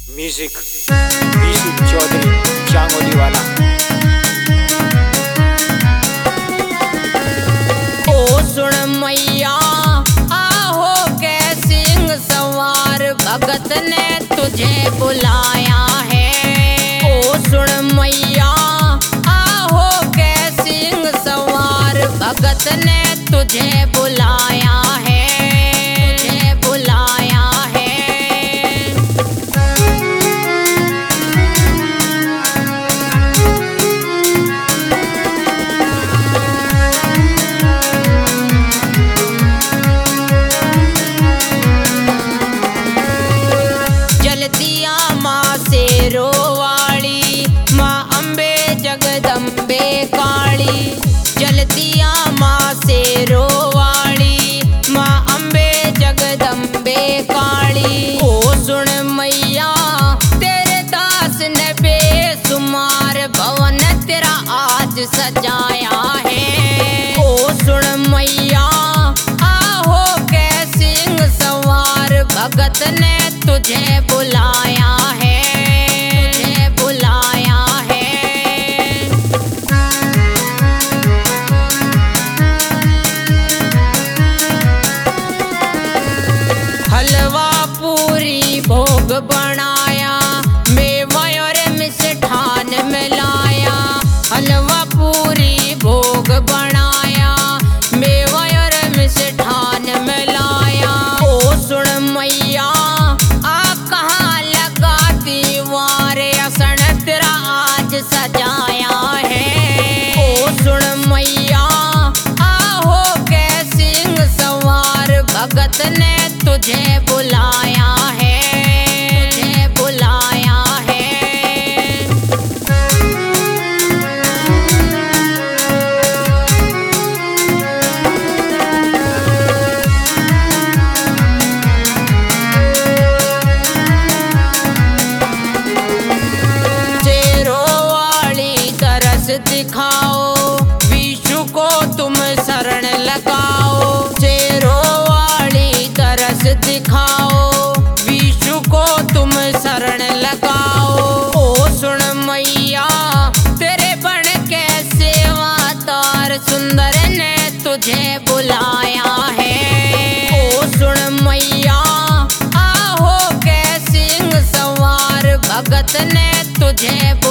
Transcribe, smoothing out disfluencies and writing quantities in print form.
Music Vishu Chaudhary चांगोली वाला। ओ सुन मैया आहो के सिंह सवार भगत ने तुझे बुलाया है। ओ सुन मैया आहो के सिंह सवार भगत ने तुझे बुलाया है, तुझे बुलाया है। जलदिया माँ शेरोवाली, माँ अम्बे जगदम्बे काली। जलदिया माँ शेरोवाली, माँ अम्बे जगदम्बे काली। ओ सुन मैया तेरे दास ने बेसुमार भवन तेरा आज सजाया है। ओ सुन मैया आहो के सिंह सवार भगत ने तुझे बुलाया है, तुझे बुलाया है। हलवा पूरी भोग बनाया, मेवा और मिष्ठान मिलाया। हलवा पूरी भोग बनाया, मेवा और मिष्ठान मिलाया। ओ सुन मैया आ कहाँ लगा दीवार असन तेरा आज सजाया है। ओ सुन मैया आहो के सिंह सवार भगत ने तुझे बुलाया है, तुझे बुलाया है। शेरोवाली तरस दिखाओ, विशु को तुम शरण लगाओ। शेरोवाली तरस दिखाओ, विशु को तुम शरण लगाओ। ओ सुन मैया तेरे बन के सेवादार सुंदर ने तुझे बुलाया है। ओ सुन मैया आहो के सिंह सवार भगत ने तुझे